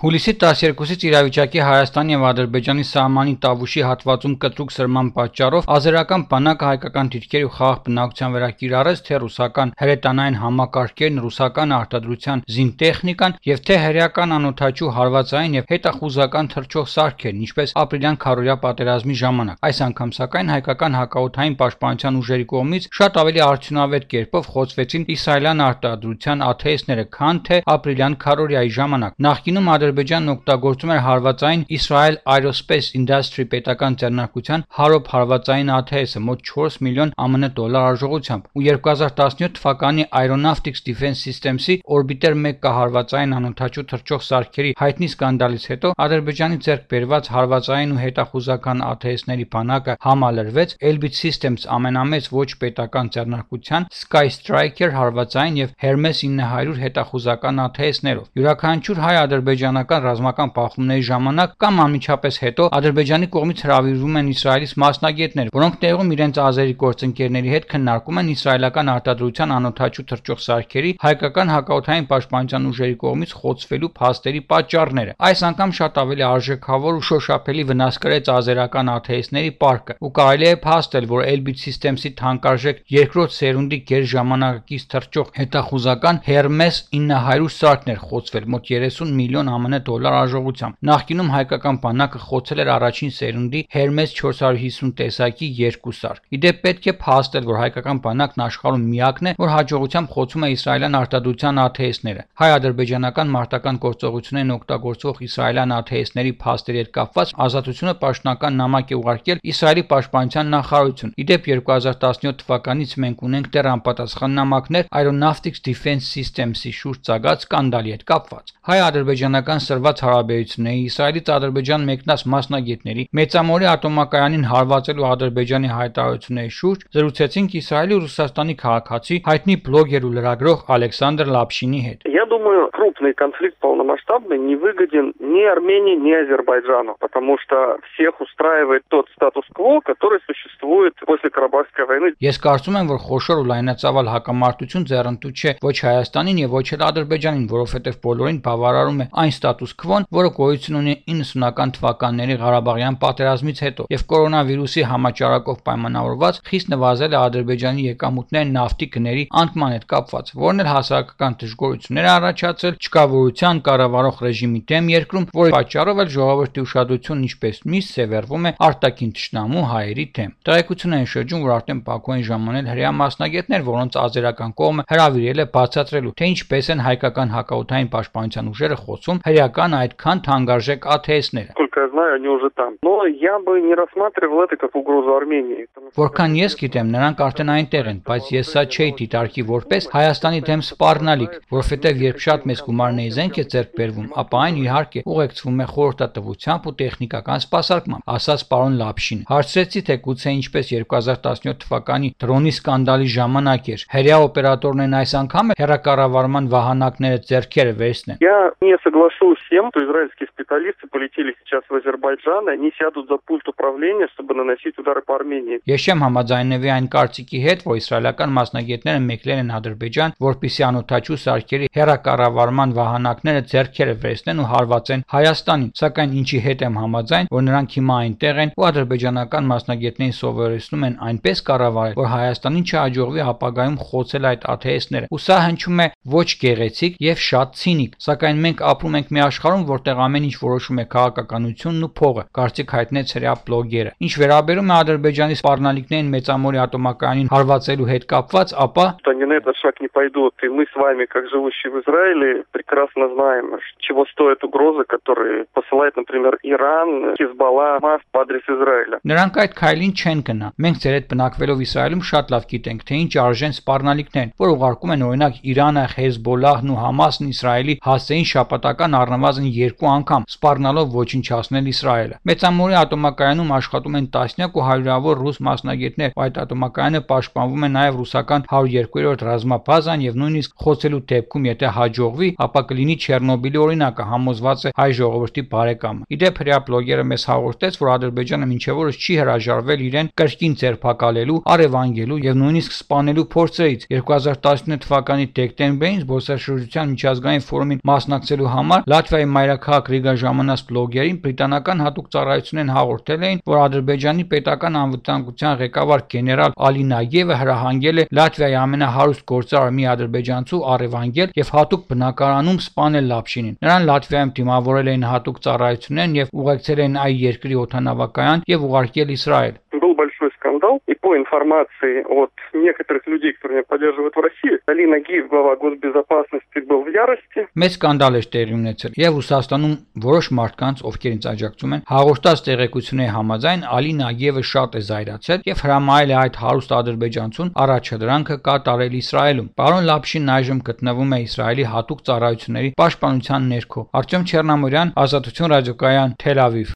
Հուլիսի 12-ից իրավիճակի Հայաստանի և Ադրբեջանի սահմանի Տավուշի հատվածում կտրուկ սրման պատճառով ազերական բանակը հայկական դիրքերի ու խաղաղ բնակության վրա կիրառեց թե ռուսական հրետանային համակարգերն, ռուսական արտադրության զինտեխնիկան և թե հրեական անօդաչու հարվածային և հետախուզական թռչող սարքերն, ինչպես ապրիլյան քարոզիա պատերազմի ժամանակ։ Այս անգամ սակայն հայկական հակաօդային պաշտպանության ուժերի կողմից շատ ավելի արդյունավետ կերպով խոցվեցին իսրայելյան արտադրության ԱԹՍ-ները, քան թե ապրիլյան քարոզիայի ժամանակ։ Նախկինում Ադրբեջանն օգտագործում էր հարվածային Israel Aerospace Industry պետական ձեռնարկության Harop հարվածային ԱԹՍ-ը մոտ 4 միլիոն ԱՄՆ արժողությամբ ու 2017 թվականի Aeronautics Defense Systems-ի Orbiter 1 կահարվածային անօդաչու թռչող սարքերի հայտնի սկանդալից հետո Ադրբեջանի ձեռք բերված հարվածային ու հետախուզական ԱԹՍ-ների բանակը համալրվեց Elbit Systems ամենամեծ ոչ պետական ձեռնարկության Sky Striker հարվածային և Hermes 900 հետախուզական ԱԹՍ-ներով։ Յուրաքանչյուր հայ-ադրբեջանական ռազմական բախումների ժամանակ կամ անմիջապես հետո Ադրբեջանի կողմից հրավիրվում են Իսրայելից մասնագետներ, որոնք տեղում իրենց ազերի գործընկերների հետ քննարկում են իսրայելական արտադրության անօդաչու թռչող սարքերի հայկական հակաօդային պաշտպանության ուժերի կողմից խոցվելու փաստերի պատճառները։ Այս անգամ շատ ավելի արժեքավոր ու շոշափելի վնաս կրեց ազերական ԱԹՍ-ների պարկը, ու կարելի է փաստել, որ Elbit Systems-ի թանկարժեք երկրորդ սերունդի գերժամանակակից թռչող հետախուզական Hermes 900 սարքն էր խոցվել մոտ 30 միլիոն ԱՄՆ արժողությամբ։ Նախկինում հայկական բանակը խոցել էր առաջին սերունդի Hermes 450 տեսակի 2 սարք։ Իդեպ պետք է փաստել, որ հայկական բանակն աշխարհում միակն է, որ հաջողությամբ խոցում է իսրայելյան արտադրության ԱԹՍ-ները։ Հայ-ադրբեջանական մարտական գործողություններին օգտագործվող իսրայելյան ԱԹՍ-ների փաստերի հետ կապված Ազատությունը պաշտոնական նամակ է ուղարկել Իսրայելի պաշտպանության նախարարություն։ Իդեպ 2017 թվականից մենք ունենք դեռ անպատասխան նամակներ Aeronautics Defense Systems-ի շուրջ ծագած սկանդալի հետ կապված։ Հայ-ադրբեջանական սրված հարաբերությունների, Իսրայելից Ադրբեջան մեկնած մասնագետների, Մեծամորի ատոմակայանին հարվածելու Ադրբեջանի հայտարարությունների շուրջ զրուցեցինք Իսրայելի ու Ռուսաստանի քաղաքացի, հայտնի բլոգեր ու լրագրող Ալեքսանդր Լապշինի հետ։ Я думаю, крупный конфликт полномасштабный не выгоден ни Армении, ни Азербайджану, потому что всех устраивает тот статус-кво, который существует после Карабахской войны. Ես կարծում եմ, որ խոշոր ու լայնածավալ հակամարտություն ձեռնտու չէ ոչ Հայաստանին եւ ոչ էլ Ադրբեջանին, որովհետեւ բոլորին բավարարում է այն ստատուս քվոն, որը գոյություն ունի 90-ական թվականների Ղարաբաղյան պատերազմից հետո, եւ կորոնավիրուսի համաճարակով պայմանավորված խիստ նվազել է Ադրբեջանի եկամուտները նավթի գների անկման հետ կապված, որն էլ հասարակական դժգոհություններ է առաջացել չկավորության կառավարող ռեժիմի դեմ երկրում, որի պատճառով էլ ժողովրդի ուշադրությունն ինչպես միշտ սևեռվում է արտաքին թշնամու հայերի դեմ։ Տեղեկություն են շրջում, որ արդեն Բաքու են ժամանել հրեա масնագետներ, որոնց ազերական կողմը հրավիրել է բացատրելու, թե ինչպես են հայկական հակաօդային պաշտպանության ուժերը խոցում հրեական այդքան թանկարժեք ԱԹՍ-ները։ Сколько я знаю, они уже там. Но я бы не рассматривал это как угрозу Армении. Որքան ես գիտեմ, նրանք արդեն այնտեղ են, բայց ես սա չէի դիտարկի որպես Հայաստանի դեմ սպառնալիք, որովհետև երբ շատ մեծ գումարների զենք է ձեռք բերվում, ապա այն իհարկե ուղեկցվում է խորհրդատվությամբ ու տեխնիկական սպասարկմամբ, ասաց պարոն Լապշին։ Հարցրեցի, թե գուցե ինչպես 2017 թվականի դրոնի սկանդալի ժամանակ էր, հրեա օպերատորներն այս անգամ հեռակառավարման վահանակները ձեռքերը վերցնեն։ Я не соглашусь с тем, что израильские специалисты полетели сейчас в Азербайджан, и они сядут за пульт управления, чтобы наносить удары по Армении. Ես չեմ համաձայնվի այն կարծիքի հետ, որ իսրայելական մասնագետները մեկնել են Ադրբեջան, որպեսզի անօդաչու սարքերի հեռակառավարման վահանակները ձեռքերը վերցնեն ու հարվածեն Հայաստանին, սակայն ինչի հետ եմ համաձայն, որ նրանք հիմա այնտեղ են ու ադրբեջանական մասնագետներին սովորեցնում են այնպես կառավարել, որ Հայաստանին չհաջողվի ապագայում խոցել այդ ԱԹՍ-ները։ Ու սա հնչում է ոչ գեղեցիկ եւ շատ ցինիկ, սակայն մենք ապրում ենք մի աշխարհում, որտեղ ամեն ինչ որոշում է քաղաքականությունն ու փողը, կարծիք հայտնեց հրեա բլոգերը։ Ինչ վերաբերում է Ադրբեջանի սպառնալիքներին Մեծամորի ատոմակայանին հարվածելու հետ կապված, ապա Они на этот шаг не пойдут, и мы с вами, как живущие в Израиле, прекрасно знаем, чего стоят угрозы, которые посылает, например, Иран, Хизбалла, МАС по адрес Израиля. Նրանք այդ քայլին չեն գնա։ Մենք ձեր հետ բնակվելով Իսրայելում շատ լավ գիտենք, թե ինչ արժեն սպառնալիքներն, որ ուղարկում են օրինակ Իրանը, Հեզբոլլահն ու Համասն Իսրայելի հասցեին շաբաթական առնվազն 2 անգամ, սպառնալով ոչնչացնել սպանել Իսրայելը։ Մեծամորի ատոմակայանում աշխատում են տասնյակ ու հարյուրավոր ռուս մասնագետներ, այդ ատոմակայանը պաշտպանվում է նաև ռուսական 102-րդ ռազմաբազան եւ նույնիսկ խոցելու դեպքում, եթե հաջողվի, ապա կլինի Չեռնոբիլի օրինակը, համոզված է հայ ժողովրդի բարեկամը։ Իդեպ հրեա բլոգերը մեզ հաղորդեց, որ Ադրբեջանը մինչև օրս չի հրաժարվել իրեն կրկին ձերբակալելու, առևանգելու եւ նույնիսկ սպանելու փորձերից։ 2019 թվականի դեկտեմբերին զբոսաշրջության միջազգային ֆորումին մասնակցելու համար Լատվիայի մայրաքաղաք Ռիգա ժամանած բլոգերին բրիտանական հատուկ ծառայությունեն հաղորդել էին, որ Ադրբեջանի պետական անվտանգության ղեկավար գեներալ Ալի Նագիևը հրահանգել է Լատվիայի ամենահարուստ գործարար մի ադրբեջանցու առևանգել եւ հատուկ բնակարանում սպանել Լապշինին։ Նրան Լատվիայում դիմավորել էին հատուկ ծառայություններն եւ ուղեկցել են այ երկրի օդանավակայան եւ ուղարկել Իսրայել։ Был большой скандал, и по информации от некоторых людей, которые меня поддерживают в России, Али Нагиев, глава госбезопасности, был в ярости. Մեծ սկանդալ էր տեղի ունեցել եւ Ռուսաստանում որոշ մարդկանց, ովքեր ինձ աջակցում են, հաղորդած տեղեկությունների համաձայն Ալի Նագիևը շատ է զայրացել եւ հրամայել է այդ հարուստ ադրբեջանցուն առաջադրանքը կատարել Իսրայելում։ Պարոն Լապշինն այժմ գտնվում է Իսրայելի հատուկ ծառայությունների պաշտպանության ներքո։ Արտյոմ Չեռնամորյան, Ազատություն ռադիոկայան, Թել Ավիվ։